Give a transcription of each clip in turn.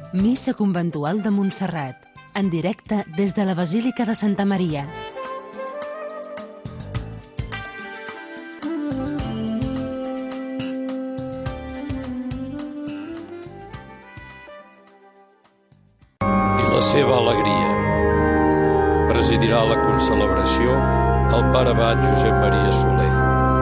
Missa conventual de Montserrat, en directe des de la Basílica de Santa Maria. I la seva alegria. Presidirà la concelebració el pare abat Josep Maria Soler.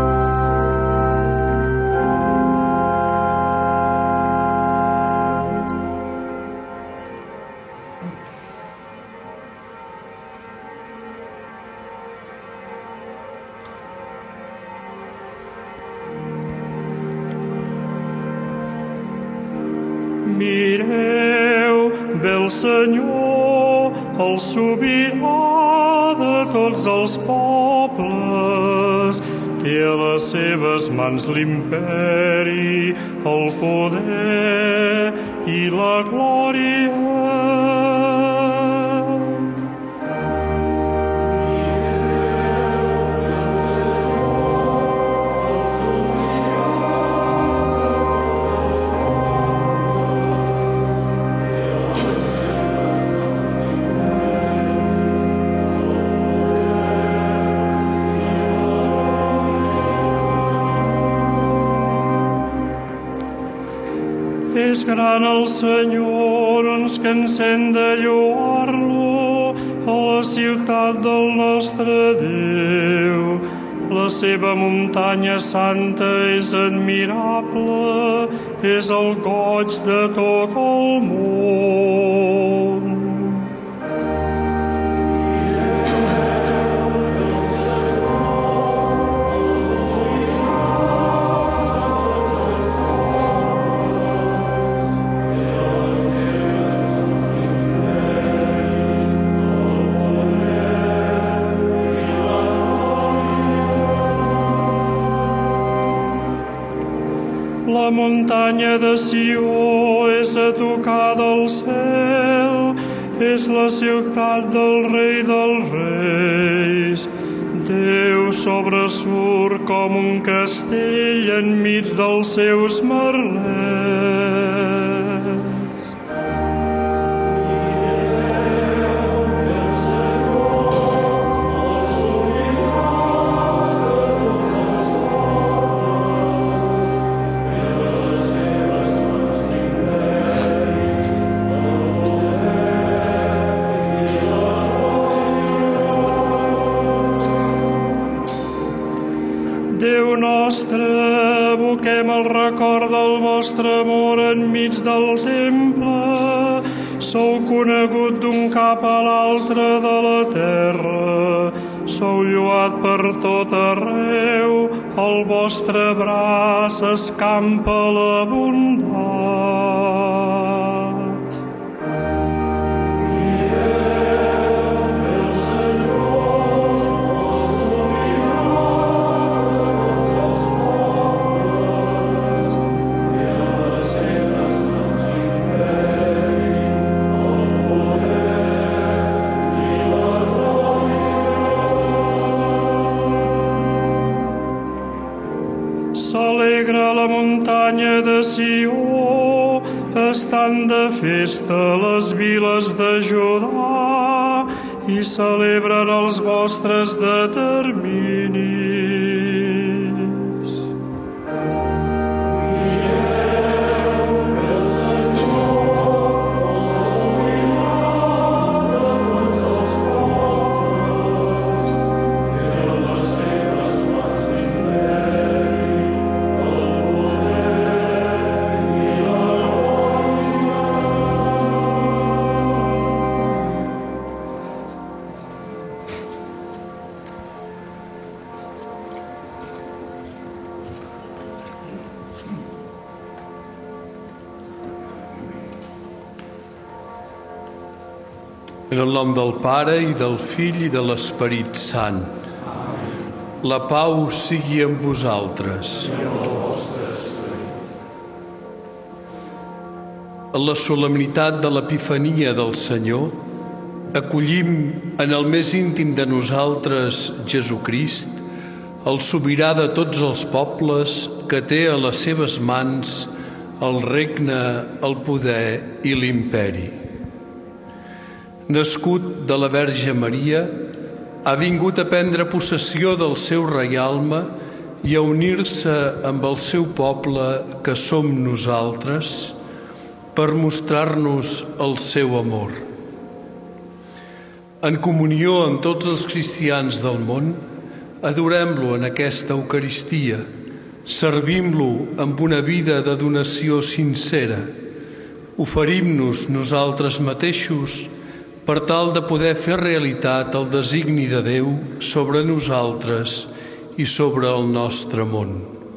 Mireu, ve el Senyor, el sobirà de tots els pobles. Té a les seves mans l'imperi, el poder i la glòria. És gran el Senyor, no ens cansem de lloar-lo, a la ciutat del nostre Déu. La seva muntanya santa és admirable, és el goig de tot el món. La muntanya de Sió és a tocar del cel, és la ciutat del Rei dels Reis. Déu sobresurt com un castell enmig dels seus merlets. Déu nostre, evoquem el record del vostre amor enmig del temple. Sou conegut d'un cap a l'altre de la terra. Sou lloat per tot arreu. El vostre braç escampa la bondat. S'alegra la muntanya de Sió, estan de festa les viles de Judà i celebren els vostres determinis. En el nom del Pare, i del Fill, i de l'Esperit Sant. La pau sigui amb vosaltres. En la solemnitat de l'Epifania del Senyor, acollim en el més íntim de nosaltres Jesucrist, el sobirà de tots els pobles, que té a les seves mans el regne, el poder i l'imperi. Nascut de la Verge Maria, ha vingut a prendre possessió del seu reialme i a unir-se amb el seu poble, que som nosaltres, per mostrar-nos el seu amor. En comunió amb tots els cristians del món, adorem-lo en aquesta Eucaristia, servim-lo amb una vida de donació sincera, oferim-nos nosaltres mateixos per tal de poder fer realitat el designi de Déu sobre nosaltres i sobre el nostre món.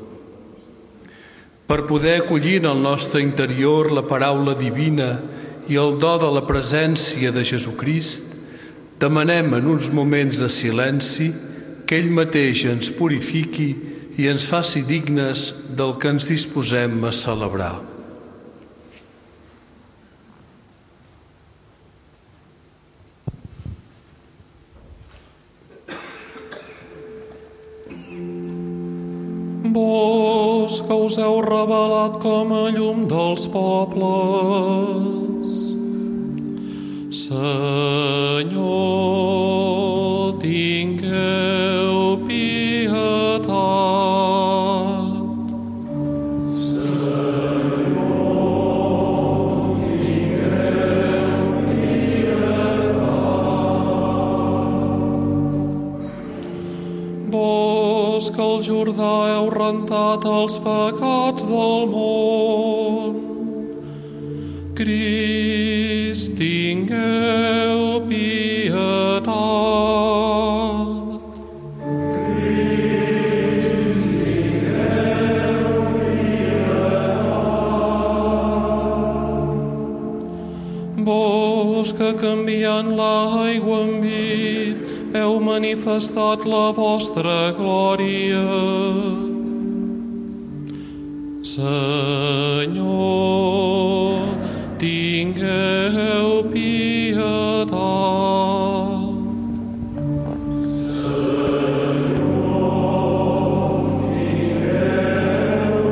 Per poder acollir en el nostre interior la paraula divina i el do de la presència de Jesucrist, demanem en uns moments de silenci que ell mateix ens purifiqui i ens faci dignes del que ens disposem a celebrar. Vos que us heu revelat com a llum dels pobles, Senyor, tingueu pietat. Senyor, tingueu pietat. Vos que al Jordà heu rentat els pecats del món, Crist, tingueu pietat. Crist, tingueu pietat. Vos que canviant l'aigua en vi heu manifestat la vostra glòria, Senyor, tingueu pietat. Senyor, tingueu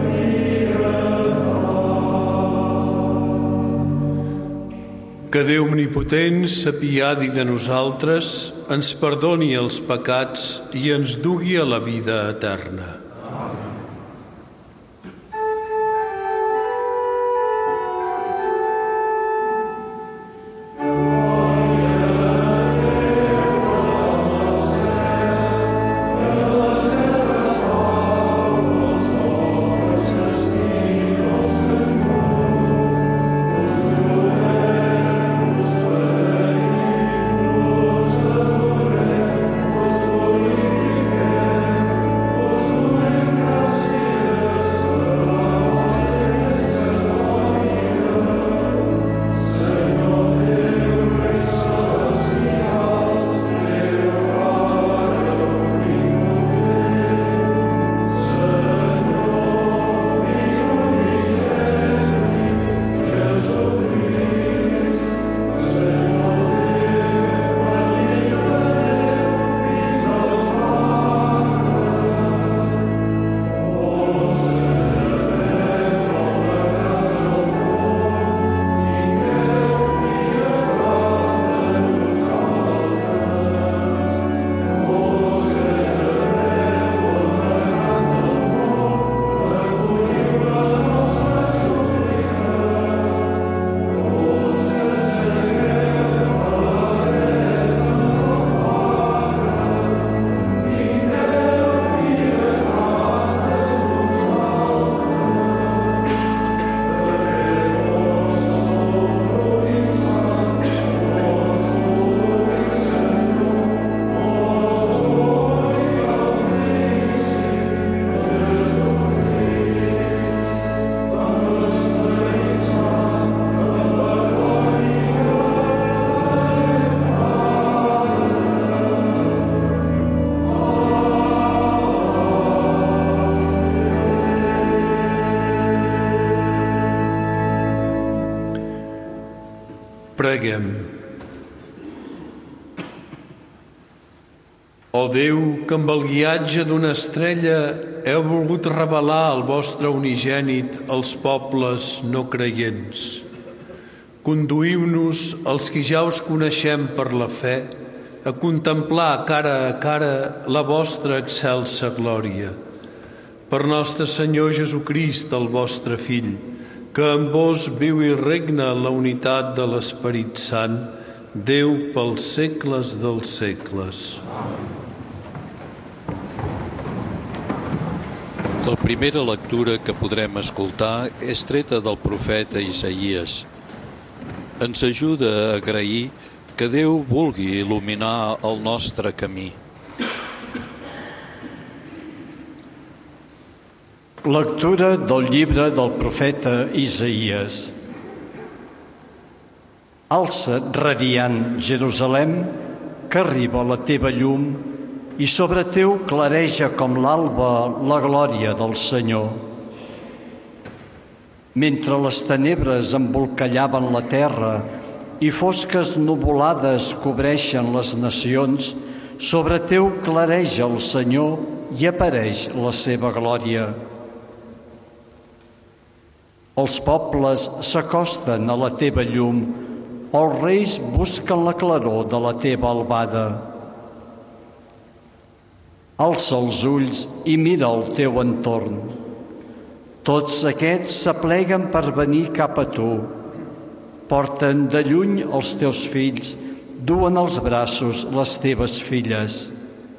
pietat. Que Déu omnipotent s'apiadi de nosaltres, ens perdoni els pecats i ens dugui a la vida eterna. Preguem. Ó Déu, que amb el guiatge d'una estrella heu volgut revelar el vostre unigènit als pobles no creients. Conduïu-nos, els que ja us coneixem per la fe, a contemplar cara a cara la vostra excelsa glòria. Per nostre Senyor Jesucrist, el vostre Fill, que amb vos viu i regna la unitat de l'Esperit Sant, Déu pels segles dels segles. La primera lectura que podrem escoltar és treta del profeta Isaïes. Ens ajuda a agrair que Déu vulgui il·luminar el nostre camí. Lectura del llibre del profeta Isaïes. Alça't, radiant Jerusalem, que arriba la teva llum, i sobre teu clareja com l'alba la glòria del Senyor. Mentre les tenebres embolcallaven la terra i fosques nuvolades cobreixen les nacions, sobre teu clareja el Senyor i apareix la seva glòria. Els pobles s'acosten a la teva llum, els reis busquen la claror de la teva albada. Alça els ulls i mira el teu entorn. Tots aquests s'apleguen per venir cap a tu. Porten de lluny els teus fills, duen als braços les teves filles.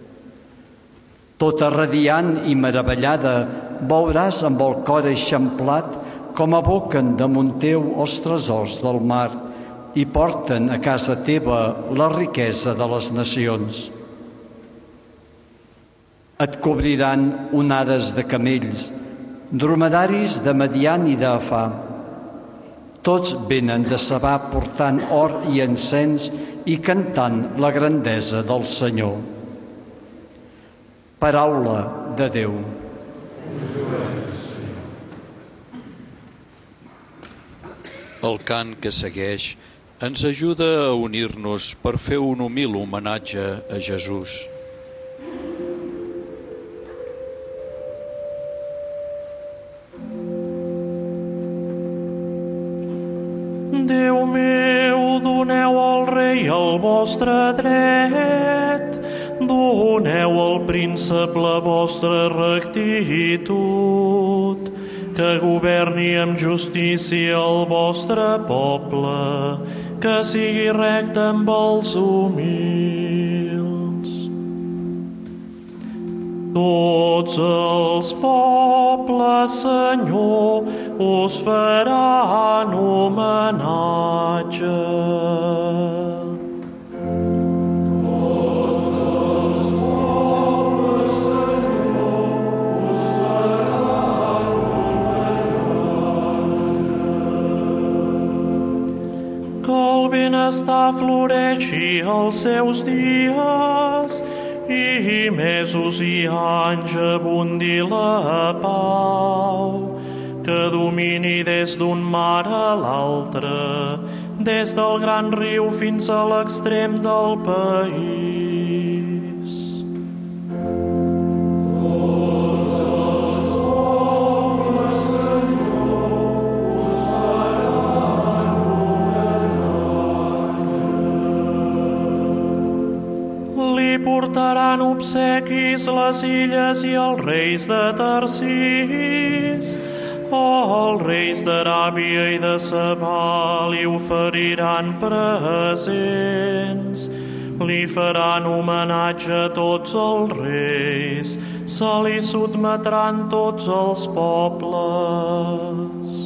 Tota radiant i meravellada, veuràs amb el cor eixamplat com aboquen damunt teu els tresors del mar i porten a casa teva la riquesa de les nacions. Et cobriran onades de camells, dromedaris de Madian i d'Efà. Tots venen de Sabà portant or i encens i cantant la grandesa del Senyor. Paraula de Déu. El cant que segueix ens ajuda a unir-nos per fer un humil homenatge a Jesús. Déu meu, doneu al rei el vostre dret, doneu al príncep la vostra rectitud, que governi amb justícia el vostre poble, que sigui recte amb els humils. Tots els pobles, Senyor, us faran homenatge. Tots els pobles, Senyor, us faran homenatge. Que el benestar floreixi als seus dies, i mesos i anys abundi la pau, que domini des d'un mar a l'altre, des del gran riu fins a l'extrem del país. Tots els pobles, Senyor, us faran homenatge. Li portaran obsequis les illes i els reis de Tarsís, els reis d'Aràbia i de Sabà li oferiran presents, li faran homenatge a tots els reis, se li sotmetran tots els pobles.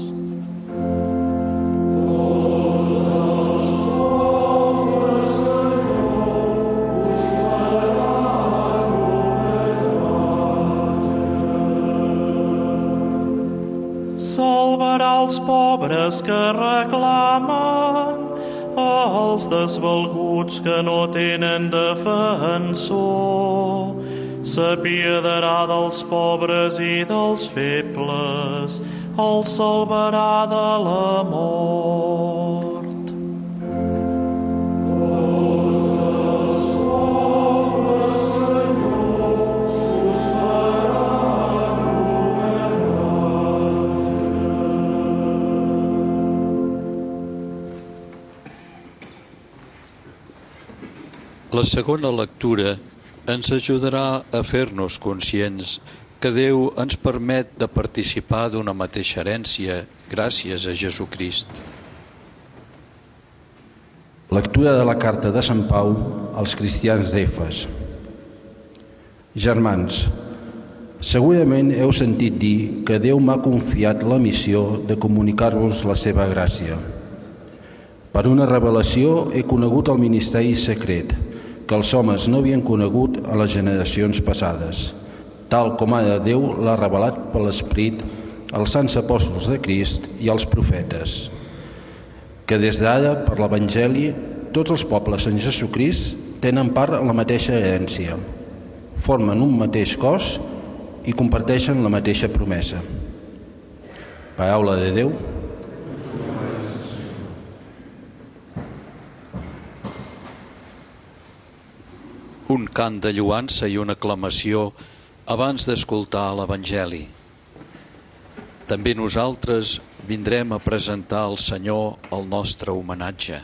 Tots els pobles, Senyor, us faran homenatge. Salvarà els pobres que reclamen, els desvalguts que no tenen defensor. S'apiadarà dels pobres i dels febles, els salvarà de la mort. Tots els pobles, La segona lectura ens ajudarà a fer-nos conscients que Déu ens permet de participar d'una mateixa herència gràcies a Jesucrist. Lectura de la carta de Sant Pau als cristians d'Efes. Germans, segurament heu sentit dir que Déu m'ha confiat la missió de comunicar-vos la seva gràcia. Per una revelació he conegut el ministeri secret, que els homes no havien conegut a les generacions passades, tal com ara Déu l'ha revelat per l'Esperit als sants apòstols de Crist i als profetes, que des d'ara, per l'Evangeli, tots els pobles en Jesucrist tenen part en la mateixa herència, formen un mateix cos i comparteixen la mateixa promesa. Paraula de Déu. Un cant de lloança i una aclamació abans d'escoltar l'Evangeli. També nosaltres vindrem a presentar al Senyor el nostre homenatge.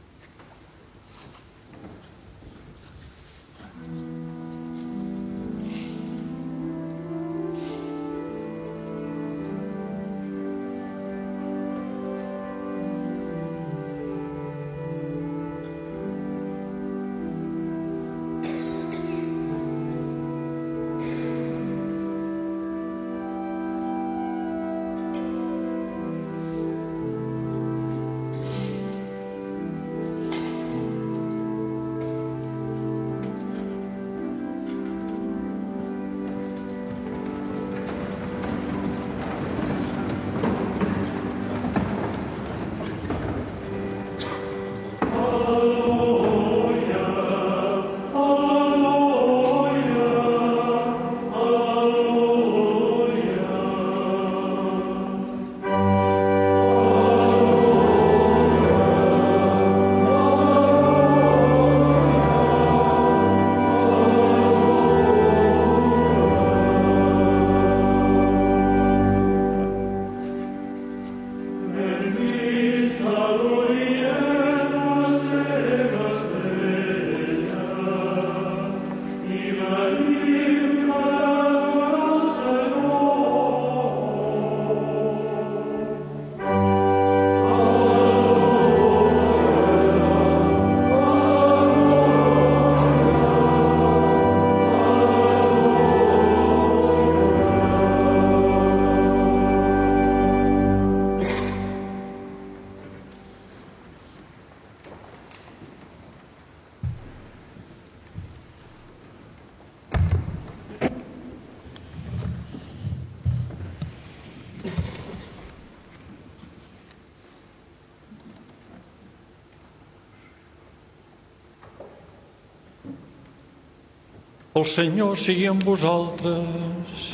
El Senyor sigui amb vosaltres.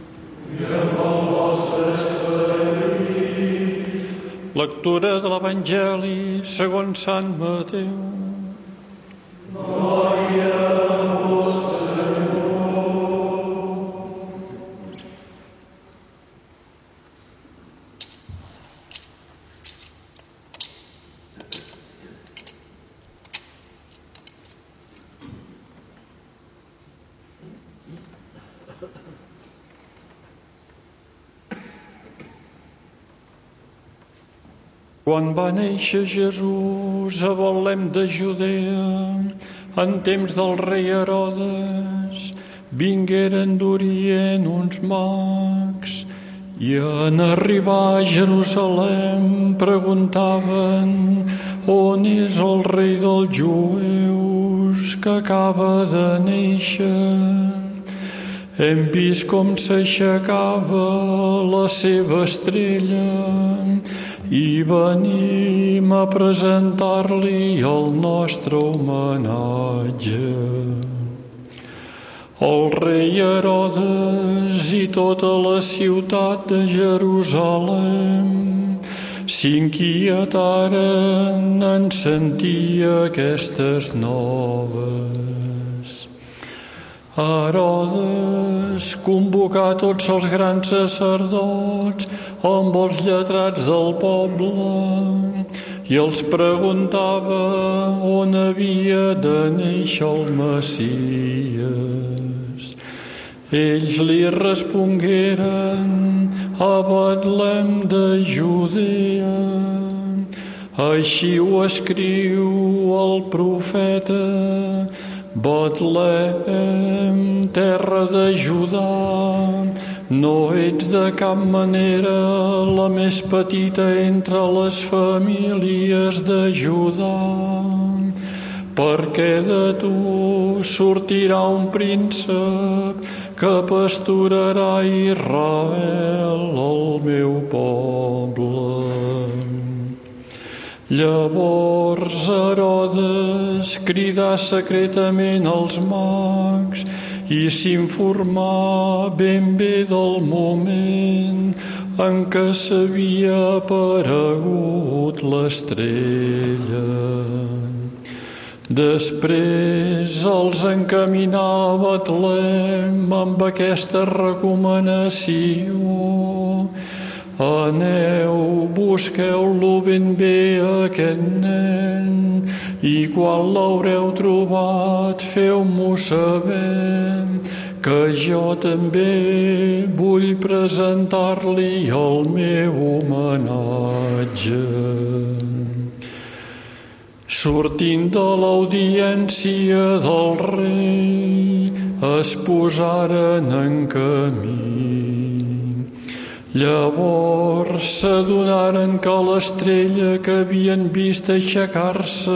I amb el vostre esperit. Lectura de l'Evangeli segons Sant Mateu. Glòria a vos, Senyor. Quan va néixer Jesús a Betlem de Judea, en temps del rei Herodes, vingueren d'Orient uns mags i en arribar a Jerusalem preguntaven: on és el rei dels jueus que acaba de néixer? Hem vist com s'aixecava la seva estrella i venim a presentar-li el nostre homenatge. El rei Herodes i tota la ciutat de Jerusalem s'inquietaren en sentir aquestes noves. Herodes convocà tots els grans sacerdots amb els lletrats del poble i els preguntava on havia de néixer el Messies. Ells li respongueren: a Betlem de Judea. Així ho escriu el profeta: Betlem, terra de Judà, no ets de cap manera la més petita entre les famílies de Judà, perquè de tu sortirà un príncep que pasturarà Israel, el meu poble. Llavors Herodes cridà secretament els mags i s'informà ben bé del moment en què s'havia aparegut l'estrella. Després els encaminà a Betlem amb aquesta recomanació: aneu, busqueu-lo ben bé, aquest nen, i quan l'haureu trobat, feu-m'ho saber, que jo també vull presentar-li el meu homenatge. Sortint de l'audiència del rei, es posaren en camí. Llavors s'adonaren que l'estrella que havien vist aixecar-se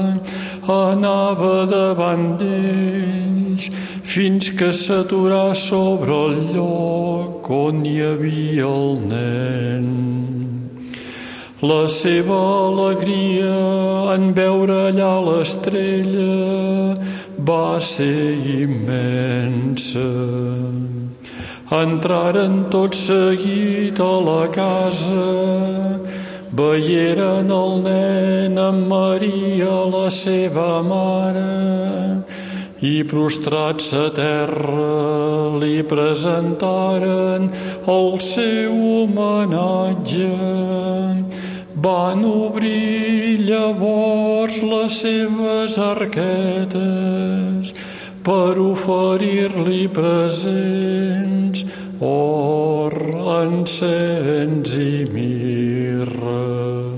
anava davant d'ells fins que s'aturà sobre el lloc on hi havia el nen. La seva alegria en veure allà l'estrella va ser immensa. Entraren tot seguit a la casa, veieren el nen amb Maria, la seva mare, i prostrats a terra li presentaren el seu homenatge. Van obrir llavors les seves arquetes per oferir-li presents, or, encens i mirra.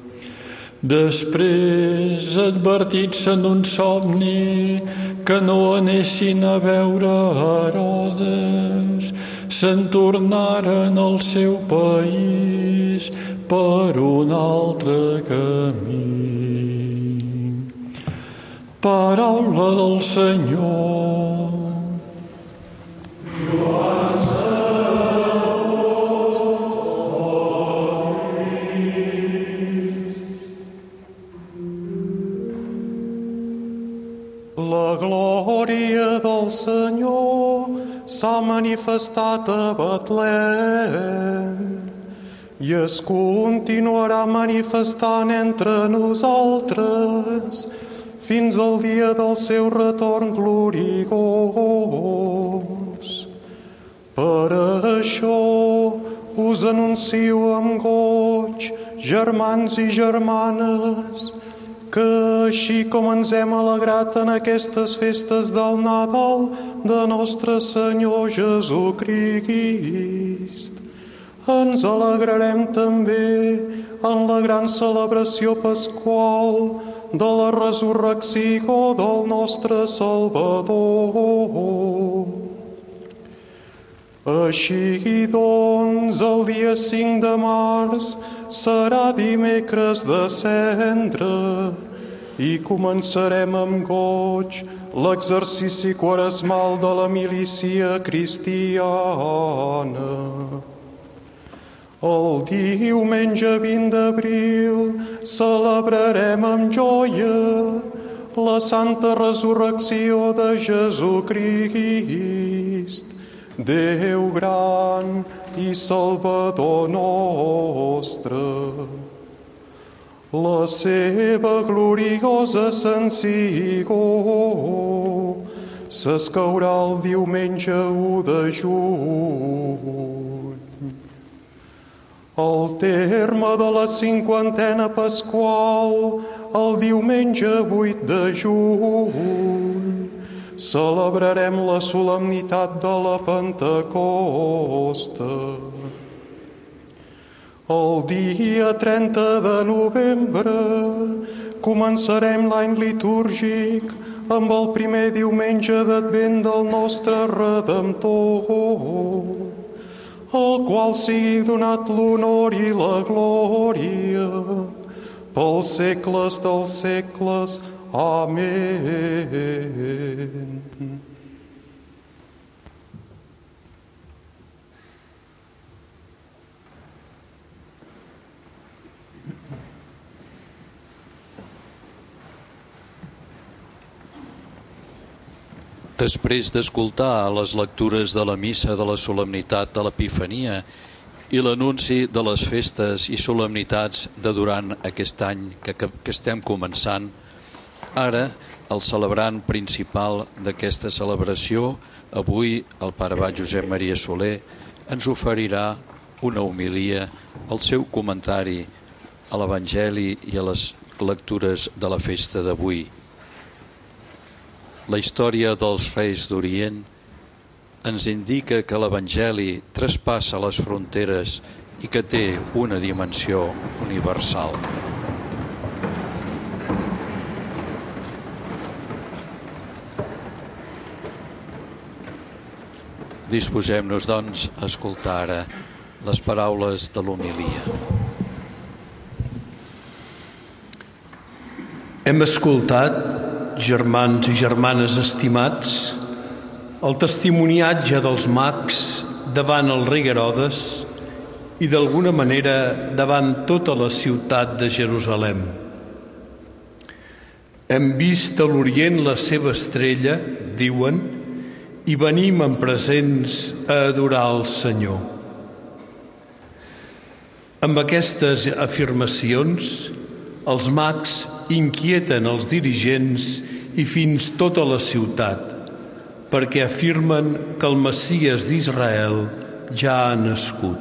Després, advertits en un somni que no anessin a veure Herodes, se'n tornaren al seu país per un altre camí. Paraula del Senyor. La glòria del Senyor s'ha manifestat a Betlem i es continuarà manifestant entre nosaltres fins al dia del seu retorn gloriós. Per això us anuncio amb goig, germans i germanes, que així com ens hem alegrat en aquestes festes del Nadal de nostre Senyor Jesucrist, ens alegrarem també en la gran celebració pasqual de la resurrecció del nostre Salvador. Així doncs, el dia 5 de març serà dimecres de Cendre i començarem amb goig l'exercici quaresmal de la milícia cristiana. El diumenge 20 d'abril celebrarem amb joia la santa resurrecció de Jesucrist, Déu gran i Salvador nostre. La seva gloriosa ascensió s'escaurà el diumenge 1 de juny. Al terme de la 50a pasqual, el diumenge 8 de juny, celebrarem la solemnitat de la Pentecosta. El dia 30 de novembre començarem l'any litúrgic amb el primer diumenge d'Advent del nostre Redemptor, al qual sigui donat l'honor i la glòria pels segles dels segles. Amén. Després d'escoltar les lectures de la missa de la solemnitat de l'Epifania i l'anunci de les festes i solemnitats de durant aquest any que estem començant, ara el celebrant principal d'aquesta celebració, avui el pare abat Josep Maria Soler, ens oferirà una homilia, el seu comentari a l'Evangeli i a les lectures de la festa d'avui. La història dels reis d'Orient ens indica que l'Evangeli traspassa les fronteres i que té una dimensió universal. Disposem-nos, doncs, a escoltar ara les paraules de l'homilia. Hem escoltat, germans i germanes estimats, el testimoniatge dels mags davant el rei Herodes i d'alguna manera davant tota la ciutat de Jerusalem. Hem vist a l'Orient la seva estrella, diuen, i venim en presents a adorar el Senyor. Amb aquestes afirmacions, els mags inquieten els dirigents i fins tota la ciutat, perquè afirmen que el Messies d'Israel ja ha nascut.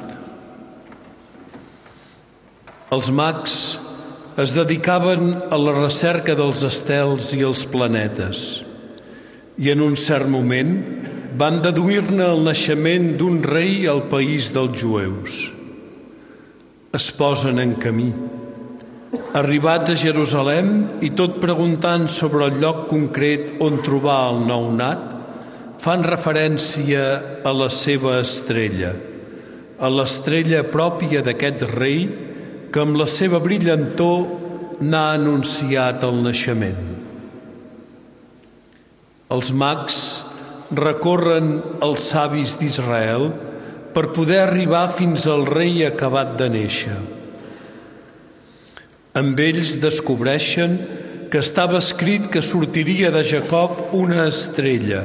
Els mags es dedicaven a la recerca dels estels i els planetes i en un cert moment van deduir-ne el naixement d'un rei al país dels jueus. Es posen en camí. Arribats a Jerusalem i tot preguntant sobre el lloc concret on trobar el nounat, fan referència a la seva estrella, a l'estrella pròpia d'aquest rei que amb la seva brillantor n'ha anunciat el naixement. Els mags recorren els savis d'Israel per poder arribar fins al rei acabat de néixer. Amb ells descobreixen que estava escrit que sortiria de Jacob una estrella.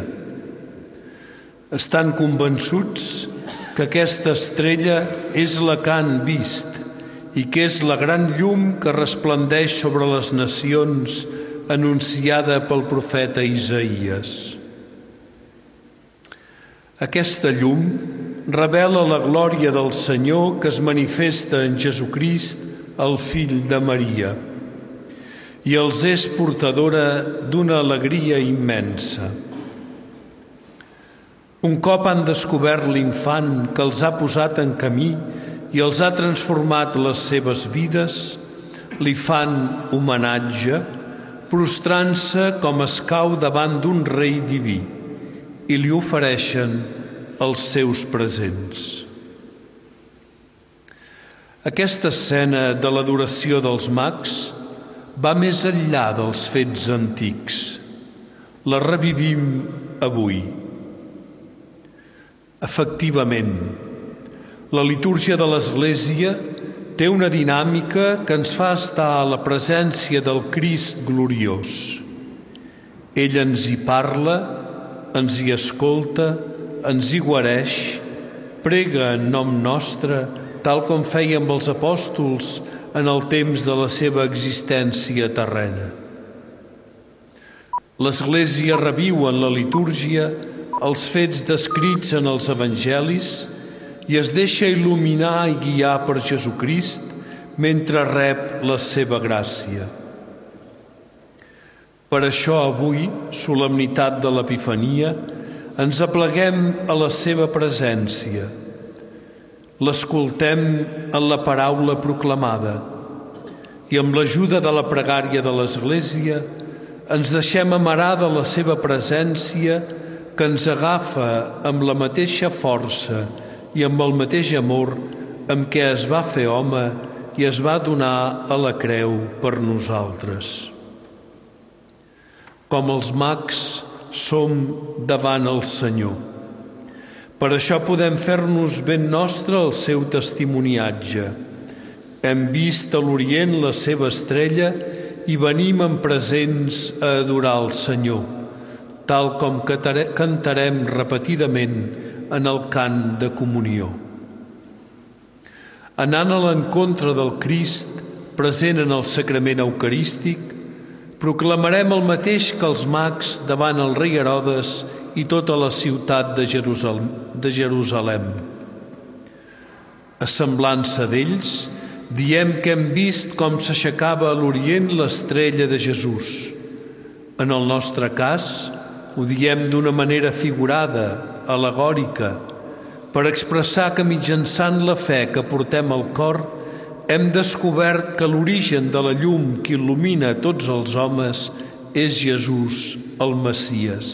Estan convençuts que aquesta estrella és la que han vist i que és la gran llum que resplendeix sobre les nacions anunciada pel profeta Isaïes. Aquesta llum revela la glòria del Senyor que es manifesta en Jesucrist, el fill de Maria, i els és portadora d'una alegria immensa. Un cop han descobert l'infant que els ha posat en camí i els ha transformat les seves vides, li fan homenatge, prostrant-se com escau davant d'un rei diví i li ofereixen els seus presents. Aquesta escena de l'adoració dels mags va més enllà dels fets antics. La revivim avui. Efectivament, la litúrgia de l'Església té una dinàmica que ens fa estar a la presència del Crist gloriós. Ell ens hi parla, ens hi escolta, ens hi guareix, prega en nom nostre, tal com feia amb els apòstols en el temps de la seva existència terrena. L'Església reviu en la litúrgia els fets descrits en els evangelis i es deixa il·luminar i guiar per Jesucrist mentre rep la seva gràcia. Per això avui, solemnitat de l'Epifania, ens apleguem a la seva presència. L'escoltem en la paraula proclamada i amb l'ajuda de la pregària de l'Església ens deixem amarar de la seva presència que ens agafa amb la mateixa força i amb el mateix amor amb què es va fer home i es va donar a la creu per nosaltres. Com els mags som davant el Senyor. Per això podem fer-nos ben nostre el seu testimoniatge. Hem vist a l'Orient la seva estrella i venim en presents a adorar el Senyor, tal com cantarem repetidament en el cant de comunió. Anant a l'encontre del Crist, present en el sacrament eucarístic, proclamarem el mateix que els mags davant el rei Herodes i tota la ciutat de Jerusalem. A semblança d'ells, diem que hem vist com s'aixecava a l'Orient l'estrella de Jesús. En el nostre cas, ho diem d'una manera figurada, al·legòrica, per expressar que mitjançant la fe que portem al cor hem descobert que l'origen de la llum que il·lumina tots els homes és Jesús, el Messies.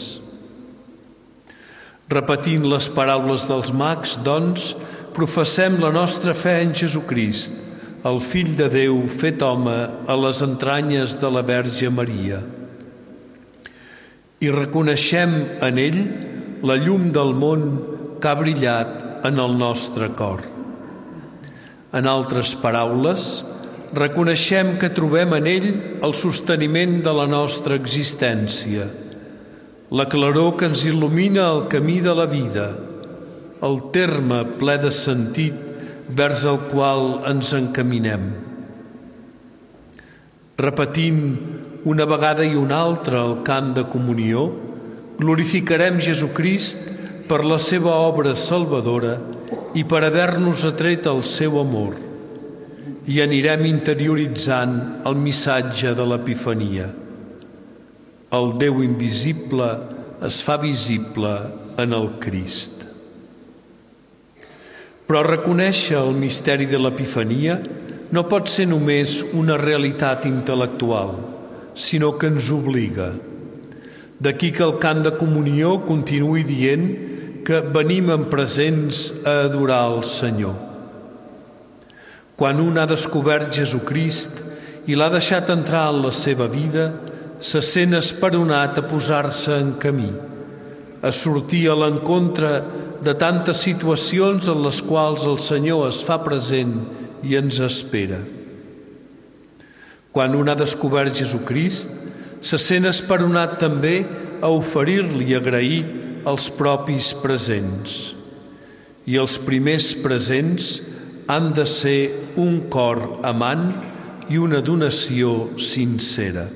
Repetint les paraules dels mags, doncs, professem la nostra fe en Jesucrist, el Fill de Déu fet home a les entranyes de la Verge Maria. I reconeixem en ell la llum del món que ha brillat en el nostre cor. En altres paraules, reconeixem que trobem en ell el sosteniment de la nostra existència, la claror que ens il·lumina el camí de la vida, el terme ple de sentit vers el qual ens encaminem. Repetint una vegada i una altra el cant de comunió, glorificarem Jesucrist per la seva obra salvadora i per haver-nos atret el seu amor, i anirem interioritzant el missatge de l'Epifania. El Déu invisible es fa visible en el Crist. Però reconèixer el misteri de l'Epifania no pot ser només una realitat intel·lectual, sinó que ens obliga. D'aquí que el cant de comunió continuï dient que venim en presents a adorar el Senyor. Quan un ha descobert Jesucrist i l'ha deixat entrar en la seva vida, se sent esperonat a posar-se en camí, a sortir a l'encontre de tantes situacions en les quals el Senyor es fa present i ens espera. Quan un ha descobert Jesucrist, se sent esperonat també a oferir-li agraït els propis presents. I els primers presents han de ser un cor amant i una donació sincera.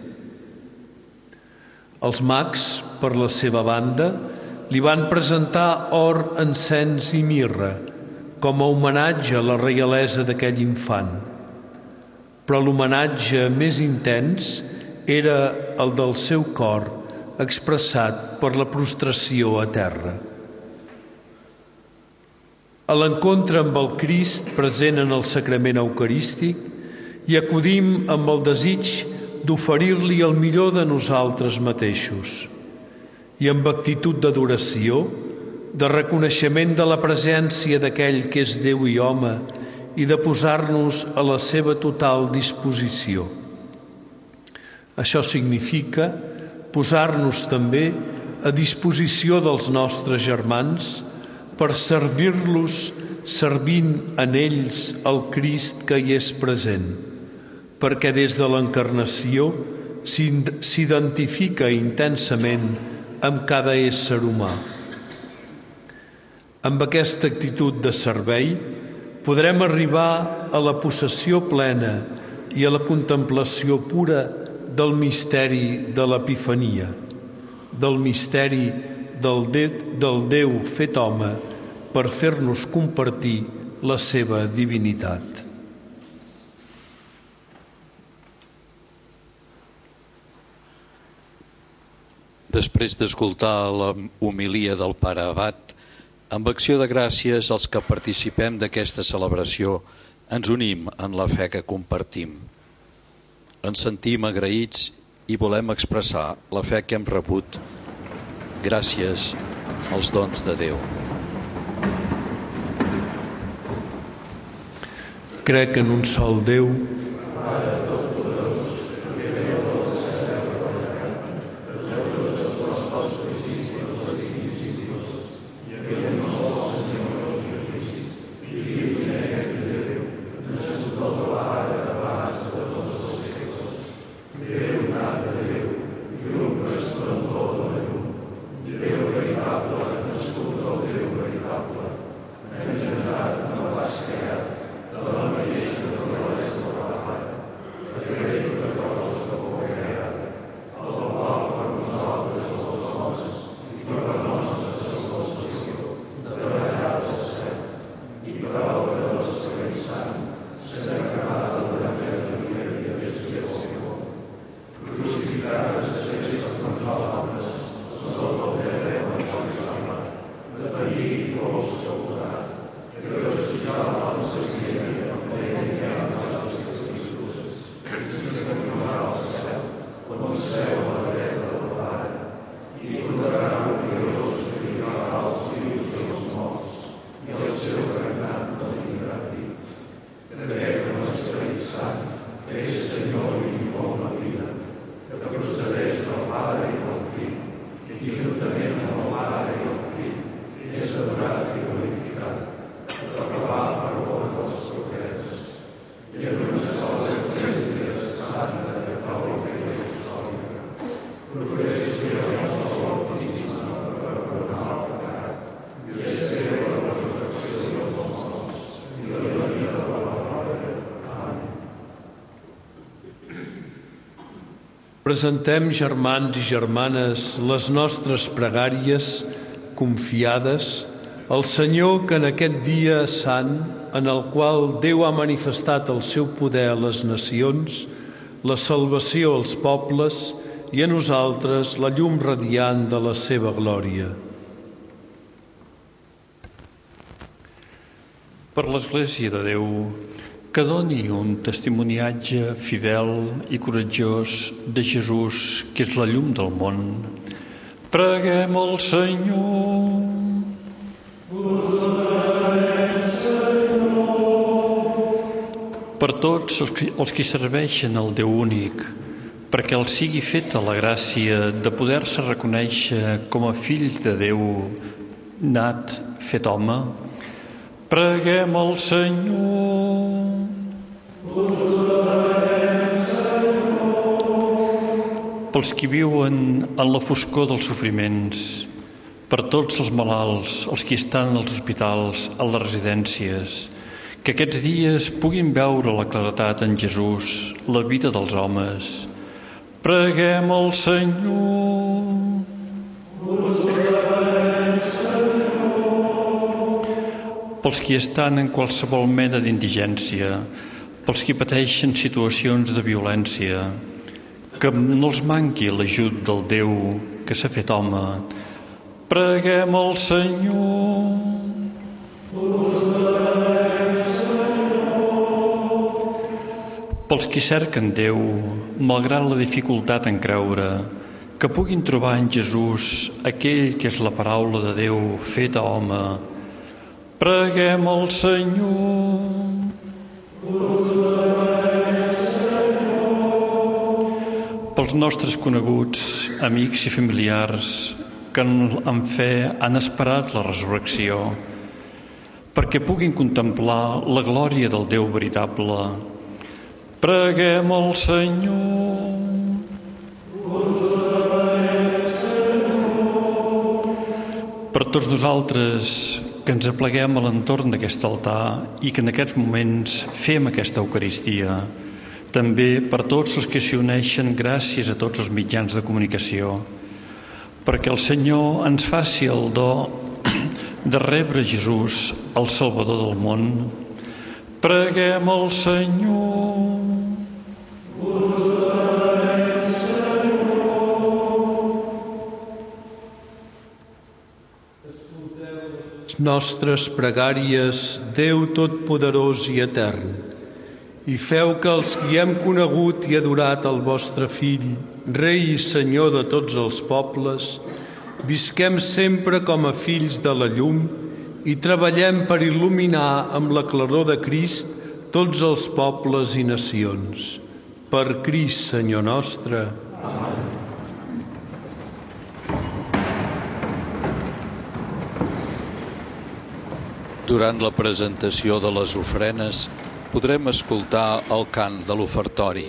Els mags, per la seva banda, li van presentar or, encens i mirra, com a homenatge a la reialesa d'aquell infant. Però l'homenatge més intens era el del seu cor, expressat per la prostració a terra. A l'encontre amb el Crist present en el sacrament eucarístic hi acudim amb el desig d'oferir-li el millor de nosaltres mateixos i amb actitud d'adoració, de reconeixement de la presència d'aquell que és Déu i home i de posar-nos a la seva total disposició. Això significa posar-nos també a disposició dels nostres germans per servir-los servint en ells el Crist que hi és present, perquè des de l'encarnació s'identifica intensament amb cada ésser humà. Amb aquesta actitud de servei podrem arribar a la possessió plena i a la contemplació pura del misteri de l'Epifania, del misteri del Déu fet home per fer-nos compartir la seva divinitat. Després d'escoltar la homilia del pare abat, amb acció de gràcies als que participem d'aquesta celebració, ens unim en la fe que compartim. Ens sentim agraïts i volem expressar la fe que hem rebut gràcies als dons de Déu. Crec en un sol Déu, presentem, germans i germanes, les nostres pregàries confiades al Senyor que en aquest dia sant, en el qual Déu ha manifestat el seu poder a les nacions, la salvació als pobles i a nosaltres la llum radiant de la seva glòria. Per l'Església de Déu, que doni un testimoniatge fidel i coratjós de Jesús, que és la llum del món. Preguem al Senyor. Per tots els que serveixen al Déu únic, perquè els sigui feta la gràcia de poder-se reconèixer com a fills de Déu nat, fet home, preguem al Senyor. Pels qui viuen en la foscor dels sofriments, per tots els malalts, els que estan als hospitals, a les residències, que aquests dies puguin veure la claretat en Jesús, la vida dels homes. Preguem al Senyor. Pels qui estan en qualsevol mena d'indigència, pels qui pateixen situacions de violència, que no els manqui l'ajut del Déu que s'ha fet home. Preguem al Senyor. Pels qui cerquen Déu, malgrat la dificultat en creure, que puguin trobar en Jesús aquell que és la paraula de Déu feta home. Preguem al Senyor. Pels nostres coneguts, amics i familiars que en fe han esperat la resurrecció, perquè puguin contemplar la glòria del Déu veritable. Preguem al Senyor. Per tots nosaltres que ens apleguem a l'entorn d'aquest altar i que en aquests moments fem aquesta Eucaristia, també per tots els que s'hi uneixen gràcies a tots els mitjans de comunicació, perquè el Senyor ens faci el do de rebre Jesús, el Salvador del món, preguem al Senyor. Nostres pregàries, Déu Totpoderós i Etern, i feu que els qui hem conegut i adorat el vostre Fill, Rei i Senyor de tots els pobles, visquem sempre com a fills de la llum i treballem per il·luminar amb la claror de Crist tots els pobles i nacions. Per Crist, Senyor nostre. Amén. Durant la presentació de les ofrenes podrem escoltar el cant de l'ofertori.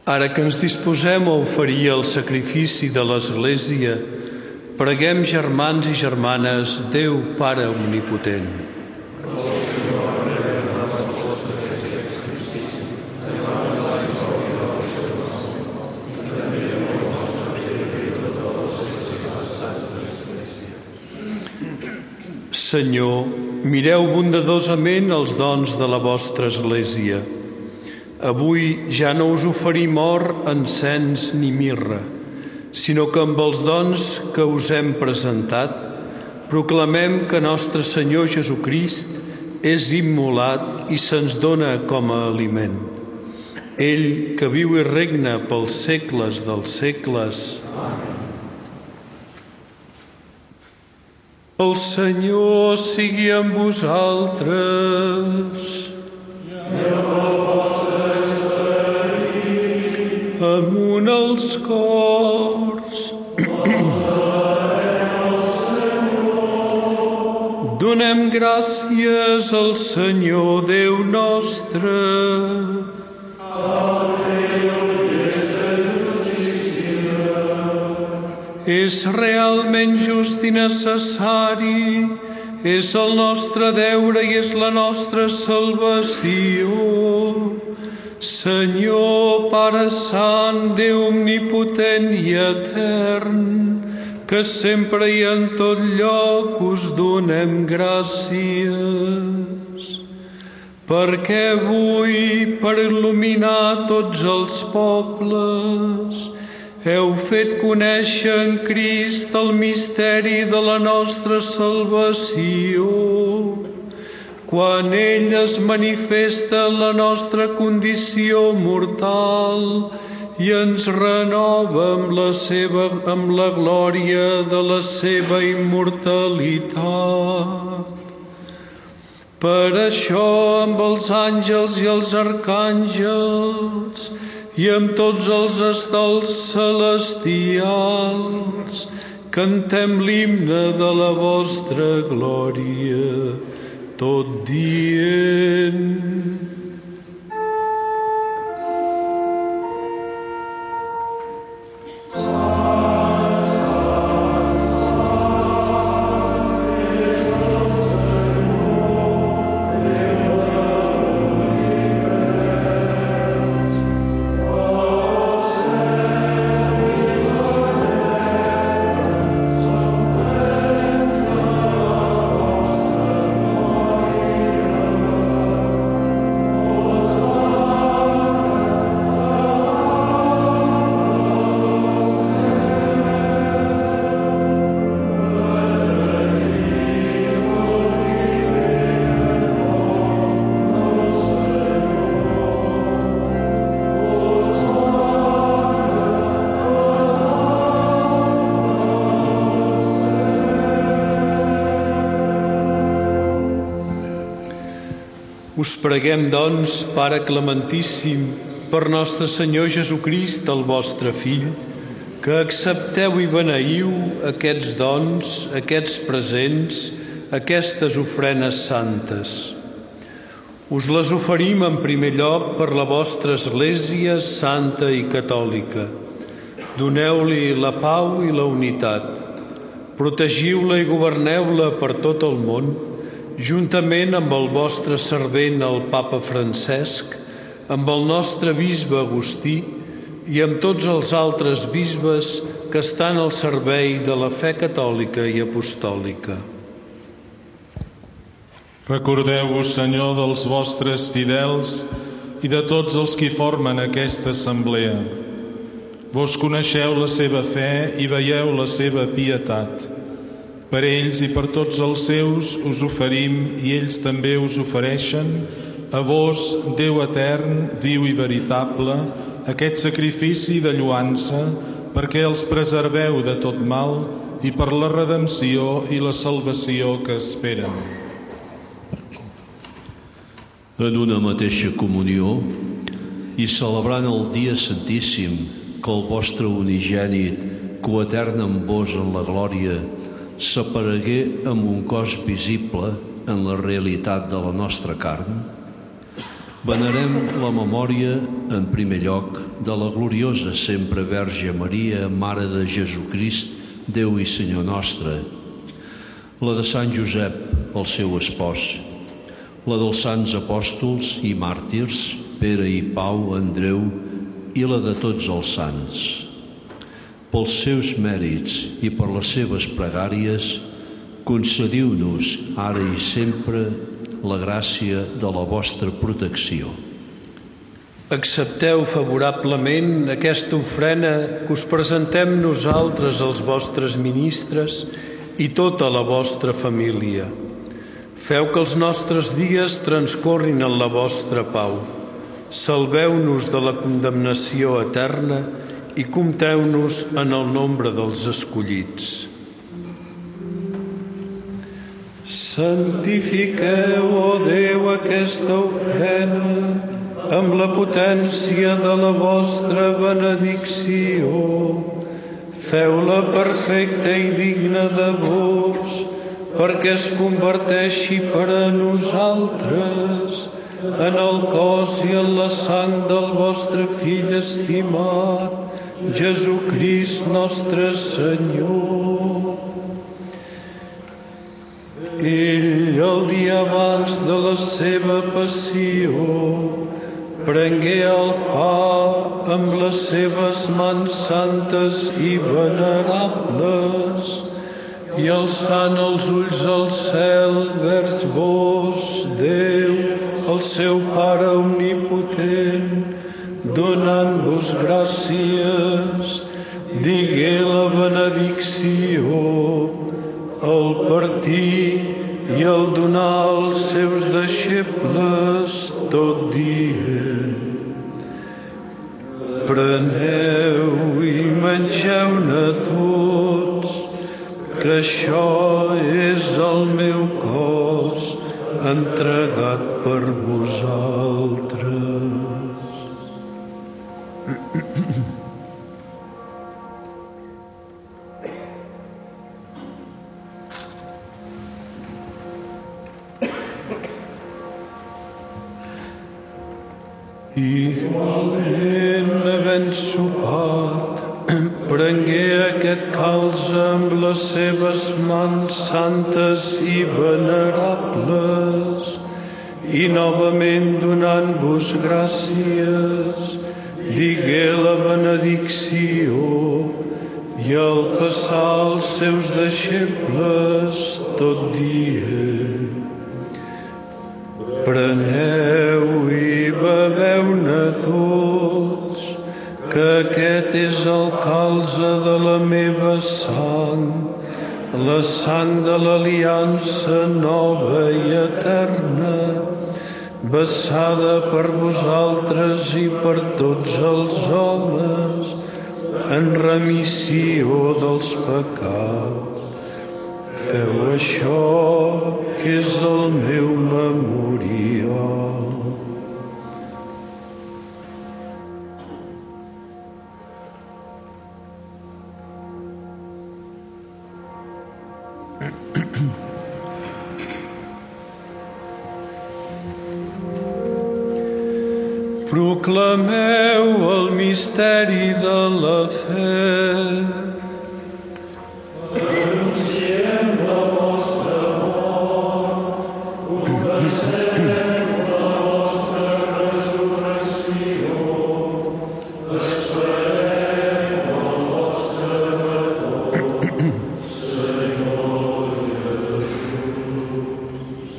Ara que ens disposem a oferir el sacrifici de l'Església, preguem, germans i germanes, Déu Pare Omnipotent. Senyor, mireu bondadosament els dons de la vostra Església. Avui ja no us oferim or, encens ni mirra, sinó que amb els dons que us hem presentat proclamem que nostre Senyor Jesucrist és immolat i se'ns dona com a aliment. Ell, que viu i regna pels segles dels segles. El Senyor sigui amb vosaltres. Amunt els cors. Donem gràcies al Senyor Déu nostre. És realment just i necessari, és el nostre deure i és la nostra salvació. Senyor, Pare Sant, Déu omnipotent i etern, que sempre i en tot lloc us donem gràcies. Perquè avui, per il·luminar tots els pobles, heu fet conèixer en Crist el misteri de la nostra salvació. Quan ell es manifesta en la nostra condició mortal i ens renova amb la glòria de la seva immortalitat. Per això, amb els àngels i els arcàngels i amb tots els estols celestials, cantem l'himne de la vostra glòria, tot dient: Us preguem, doncs, Pare Clementíssim, per nostre Senyor Jesucrist, el vostre Fill, que accepteu i beneiu aquests dons, aquests presents, aquestes ofrenes santes. Us les oferim en primer lloc per la vostra Església santa i catòlica. Doneu-li la pau i la unitat. Protegiu-la i governeu-la per tot el món, juntament amb el vostre servent, el Papa Francesc, amb el nostre bisbe Agustí i amb tots els altres bisbes que estan al servei de la fe catòlica i apostòlica. Recordeu-vos, Senyor, dels vostres fidels i de tots els que formen aquesta assemblea. Vos coneixeu la seva fe i veieu la seva pietat. Per ells i per tots els seus us oferim, i ells també us ofereixen, a vos, Déu etern, viu i veritable, aquest sacrifici de lloança, perquè els preserveu de tot mal i per la redempció i la salvació que esperen. En una mateixa comunió i celebrant el dia santíssim que el vostre unigènit, coetern amb vos en la glòria, s'aparegué amb un cos visible en la realitat de la nostra carn, Venerem la memòria, en primer lloc, de la gloriosa sempre Verge Maria, Mare de Jesucrist, Déu i Senyor nostre, la de Sant Josep, el seu espòs, la dels sants apòstols i màrtirs, Pere i Pau, Andreu, i la de tots els sants. Pels seus mèrits i per les seves pregàries, concediu-nos ara i sempre la gràcia de la vostra protecció. Accepteu favorablement aquesta ofrena que us presentem nosaltres, els vostres ministres, i tota la vostra família. Feu que els nostres dies transcorrin en la vostra pau. Salveu-nos de la condemnació eterna i compteu-nos en el nombre dels escollits. Santifiqueu, ó Déu, aquesta ofrena amb la potència de la vostra benedicció. Feu-la perfecta i digna de vos, perquè es converteixi per a nosaltres en el cos i en la sang del vostre Fill estimat, Jesucrist nostre Senyor. Ell, el dia abans de la seva passió, prengué el pa amb les seves mans santes i venerables i alçant els ulls al cel vers vos, Déu, el seu Pare omnipotent, donant-vos gràcies, digué la benedicció, el partir i el donar als seus deixebles, tot dient: preneu i mengeu-ne tots, que això és el meu cos entregat per vosaltres. Igualment, havent sopat, prengué aquest calze amb les seves mans santes i venerables i novament donant-vos gràcies, digué la benedicció i al passar als seus deixebles, tot dient: preneu i beveu-ne tots, que aquest és el calze de la meva sang, la sang de l'aliança nova i eterna, vessada per vosaltres i per tots els homes, en remissió dels pecats. Feu això, que és el meu memorial. Proclameu el misteri de la fe. Anunciem la vostra mort, confessem la vostra resurrecció, esperem el vostre retorn, Senyor Jesús.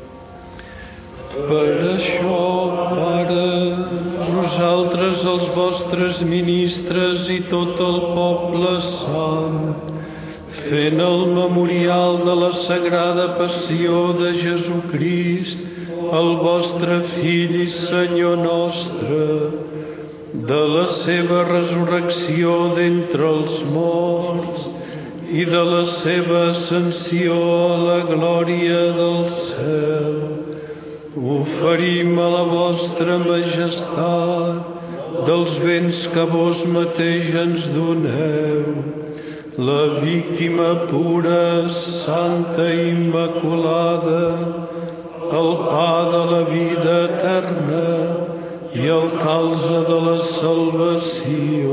Per això, Pare, nosaltres, els vostres ministres i tot el poble sant, fent el memorial de la sagrada passió de Jesucrist, el vostre Fill i Senyor nostre, de la seva resurrecció d'entre els morts i de la seva ascensió a la glòria del cel, oferim a la vostra majestat, dels béns que vos mateix ens doneu, la víctima pura, santa i immaculada, el pa de la vida eterna i el calze de la salvació.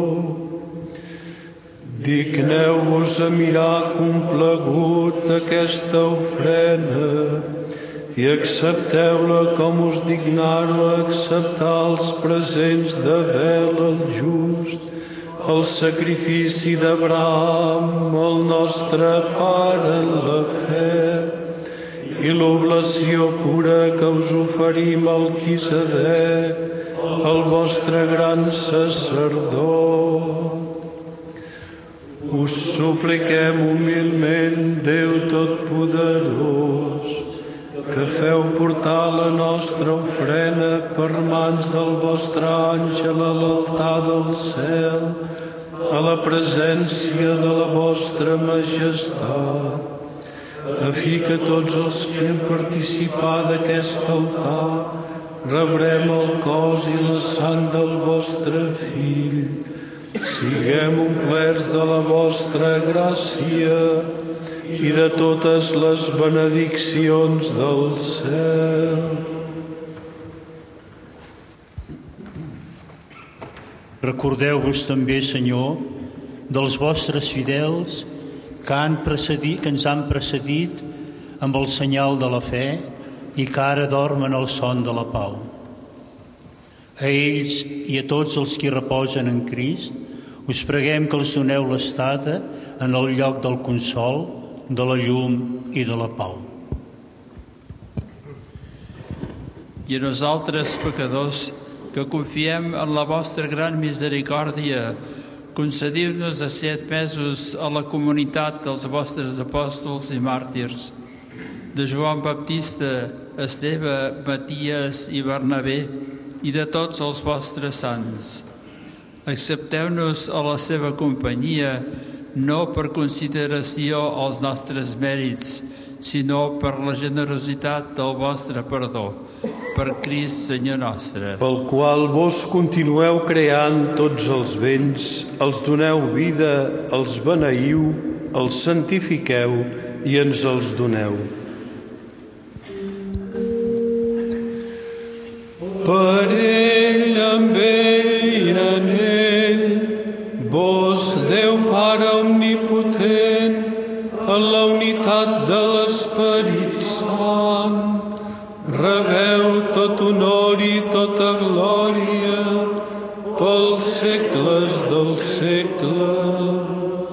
Digneu-vos a mirar complagut aquesta ofrena i accepteu-la com us dignaro a acceptar els presents d'Abel el just, el sacrifici d'Abraham, el nostre pare en la fe, i l'oblació pura que us oferim al Melquisedec, el vostre gran sacerdot. Us supliquem humilment, Déu Totpoderós, que feu portar la nostra ofrena per mans del vostre àngel a l'altar del cel, a la presència de la vostra majestat, a fi que tots els que hem participat d'aquest altar rebrem el cos i la sang del vostre Fill. Siguem omplerts de la vostra gràcia i de totes les benediccions del cel. Recordeu-vos també, Senyor, dels vostres fidels que ens han precedit amb el senyal de la fe i que ara dormen el son de la pau. A ells i a tots els que reposen en Crist, us preguem que els doneu l'estada en el lloc del consol, de la llum i de la pau. I a nosaltres, pecadors, que confiem en la vostra gran misericòrdia, concediu-nos a ser admesos a la comunitat dels vostres apòstols i màrtirs, de Joan Baptista, Esteve, Maties i Bernabé, i de tots els vostres sants. Accepteu-nos a la seva companyia, no per consideració als nostres mèrits, sinó per la generositat del vostre perdó, per Crist, Senyor nostre. Pel qual vos continueu creant tots els béns, els doneu vida, els beneiu, els santifiqueu i ens els doneu. Per ell, amb ell i en ell, vos, Déu Pare omnipotent, en la unitat de l'Esperit Sant, rebeu tot honor i tota glòria pels segles dels segles.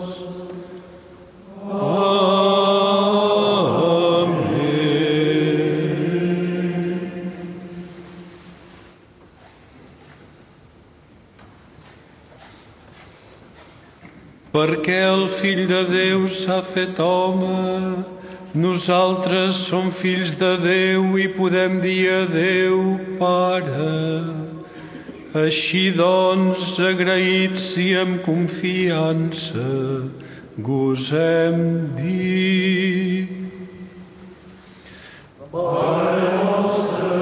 Perquè el Fill de Déu s'ha fet home, nosaltres som fills de Déu i podem dir a Déu, Pare. Així doncs, agraïts i amb confiança, gosem dir: Pare nostre,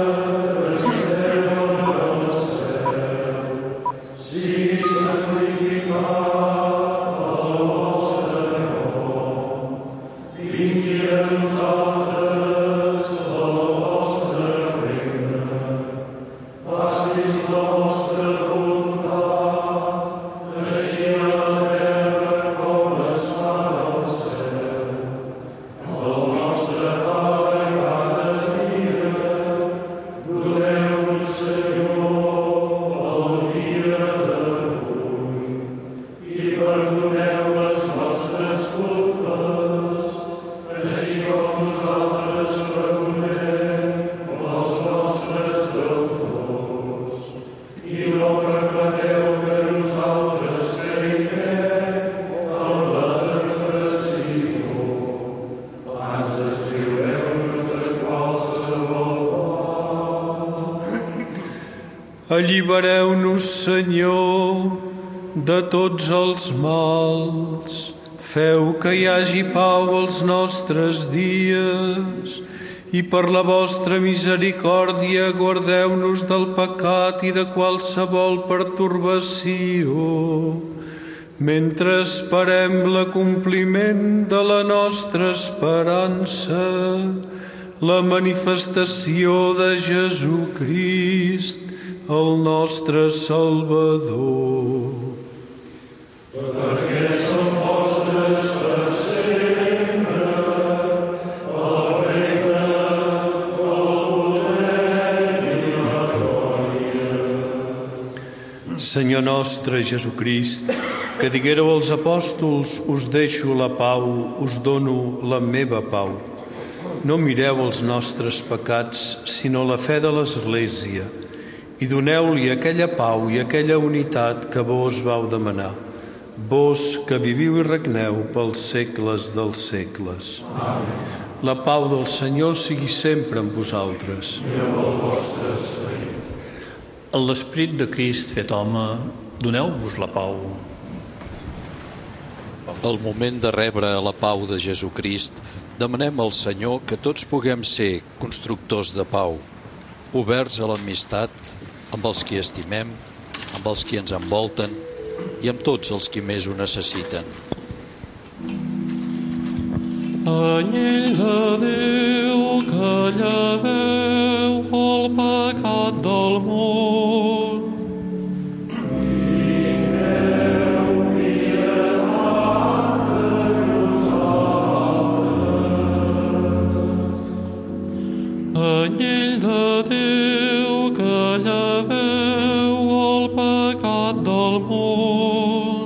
allibereu-nos, Senyor, de tots els mals. Feu que hi hagi pau als nostres dies i per la vostra misericòrdia guardeu-nos del pecat i de qualsevol pertorbació, mentre esperem l'acompliment de la nostra esperança la manifestació de Jesucrist, el nostre Salvador. Perquè som vostres per sempre, el regne, el poder i la glòria. Senyor nostre Jesucrist, que diguéreu als apòstols, us deixo la pau, us dono la meva pau. No mireu els nostres pecats, sinó la fe de l'Església, i doneu-li aquella pau i aquella unitat que vos vau demanar. Vos que viviu i regneu pels segles dels segles. Amén. La pau del Senyor sigui sempre amb vosaltres. I amb el vostre esperit. En l'Esperit de Crist fet home, doneu-vos la pau. Al moment de rebre la pau de Jesucrist, demanem al Senyor que tots puguem ser constructors de pau, oberts a l'amistat amb els qui estimem, amb els qui ens envolten i amb tots els qui més ho necessiten. Anyell de Déu que lleveu el pecat del món, anyell de Déu que lleveu el pecat del món.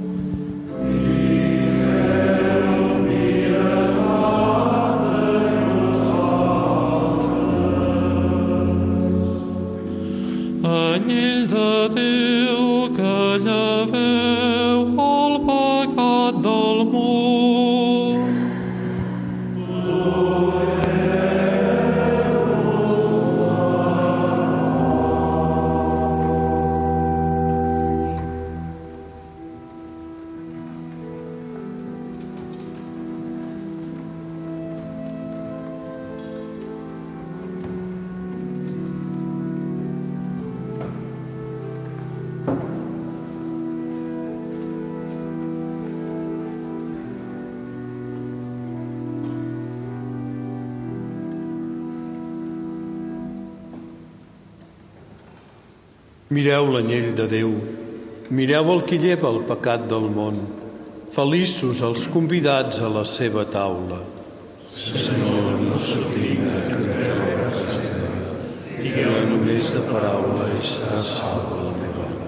Anyell de Déu que lleveu el pecat del món. Mireu l'anyell de Déu, mireu el qui lleva el pecat del món. Feliços els convidats a la seva taula. Senyor, no soc digne que entreu a casa teva. Digueu només de paraula i serà salva la meva alma.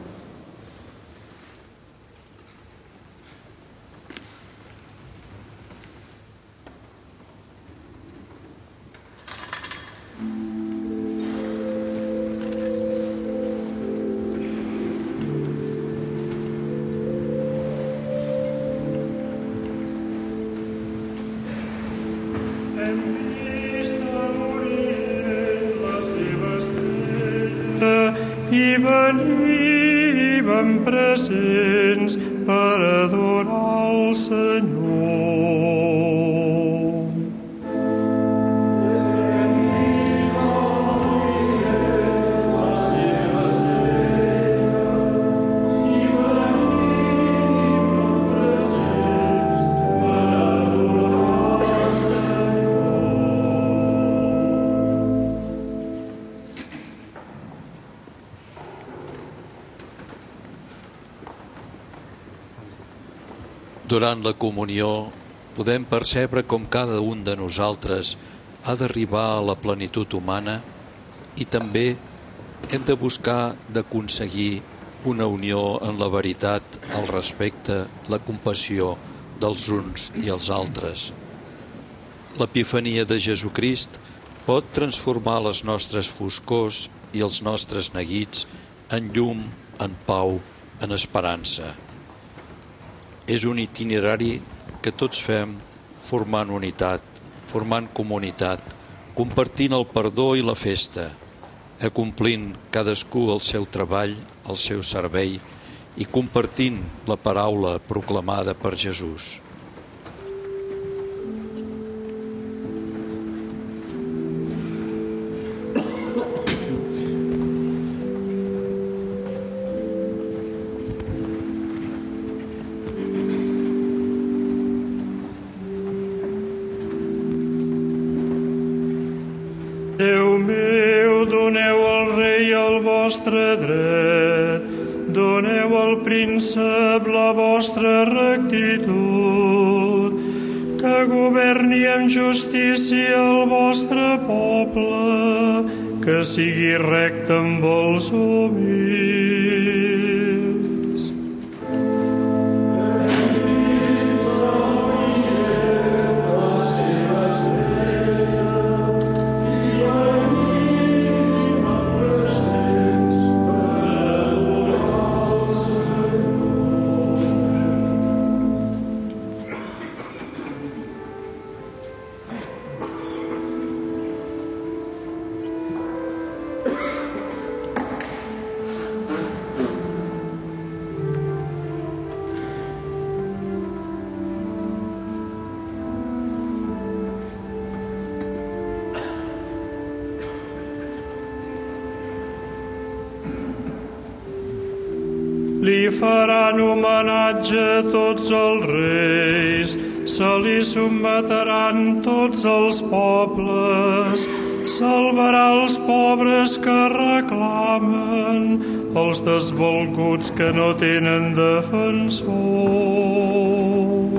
Hem vist a l'Orient la seva estrella i veníem presents per adorar el Senyor. Durant la comunió podem percebre com cada un de nosaltres ha d'arribar a la plenitud humana i també hem de buscar d'aconseguir una unió en la veritat, el respecte, la compassió dels uns i els altres. L'epifania de Jesucrist pot transformar les nostres foscors i els nostres neguits en llum, en pau, en esperança. És un itinerari que tots fem formant unitat, formant comunitat, compartint el perdó i la festa, acomplint cadascú el seu treball, el seu servei i compartint la paraula proclamada per Jesús. Déu meu, doneu al rei el vostre dret, doneu al príncep la vostra rectitud, que governi amb justícia el vostre poble, que sigui recte amb els humils. Li faran homenatge tots els reis, se li sotmetran tots els pobles, salvarà els pobres que reclamen, els desvalguts que no tenen defensor.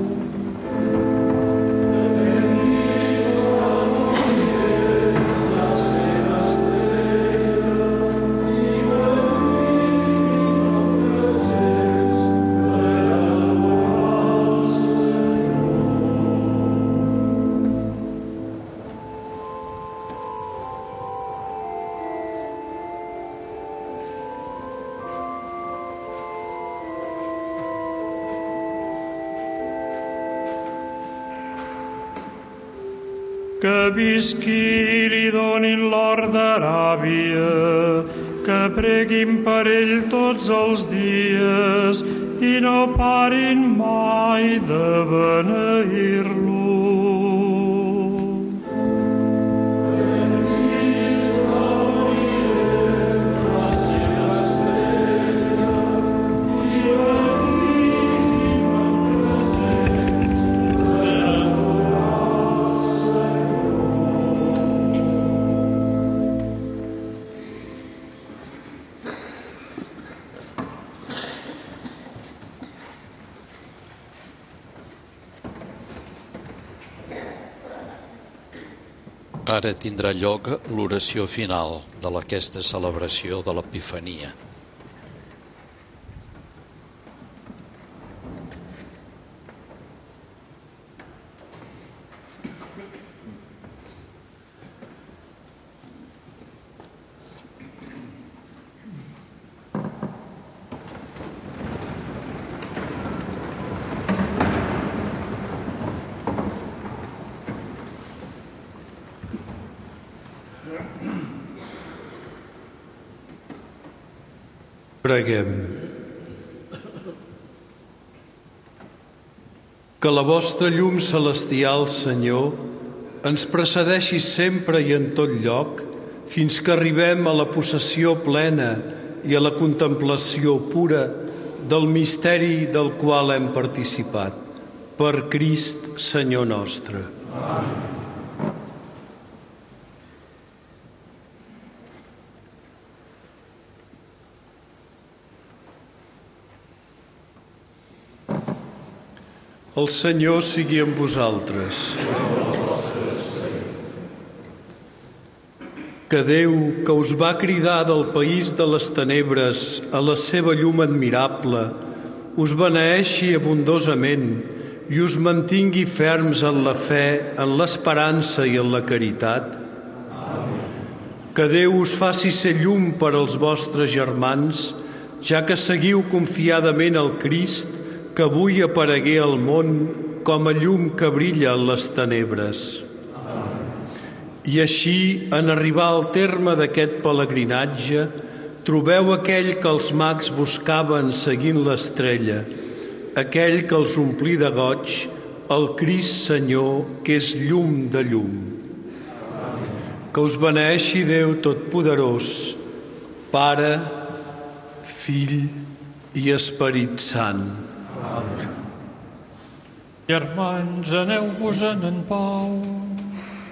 Que visqui i li donin l'or d'Aràbia, que preguin per ell tots els dies i no parin mai de beneir-lo. Ara tindrà lloc l'oració final d'aquesta celebració de l'Epifania. Preguem. Que la vostra llum celestial, Senyor, ens precedeixi sempre i en tot lloc, fins que arribem a la possessió plena i a la contemplació pura del misteri del qual hem participat. Per Crist, Senyor nostre. Amén. El Senyor sigui amb vosaltres. Que Déu, que us va cridar del país de les tenebres a la seva llum admirable, us beneeixi abundosament i us mantingui ferms en la fe, en l'esperança i en la caritat. Que Déu us faci ser llum per als vostres germans, ja que seguiu confiadament el Crist, que avui aparegué al món com a llum que brilla en les tenebres. I així, en arribar al terme d'aquest pelegrinatge, trobeu aquell que els mags buscaven seguint l'estrella, aquell que els omplí de goig, el Crist Senyor, que és llum de llum. Que us beneeixi Déu Totpoderós, Pare, Fill i Esperit Sant. Germans, aneu-vos-en en pau.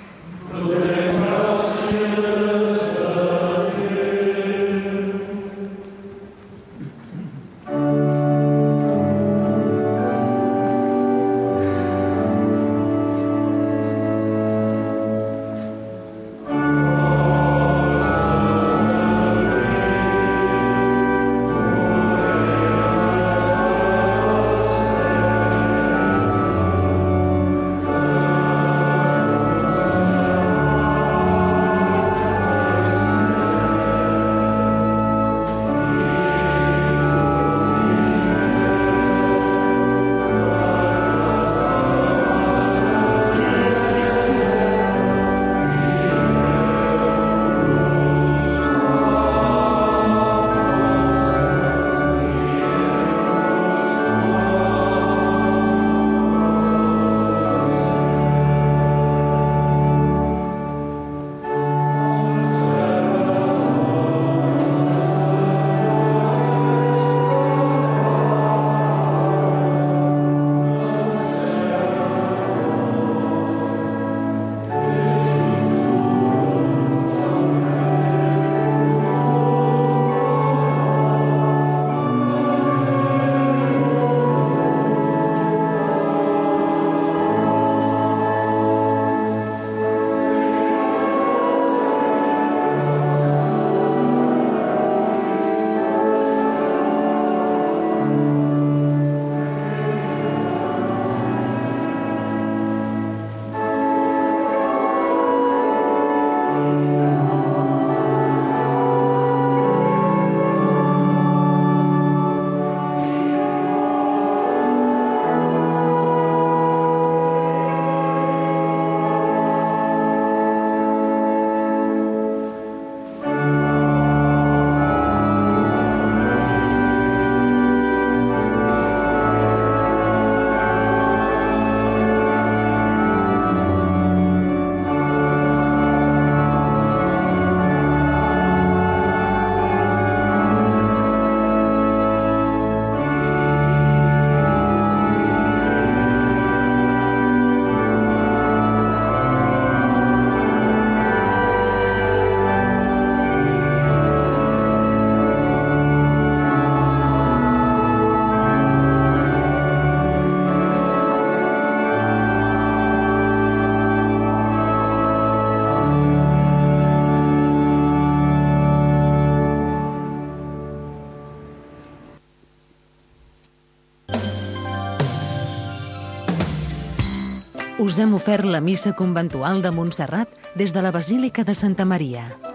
Us hem ofert la missa conventual de Montserrat des de la Basílica de Santa Maria.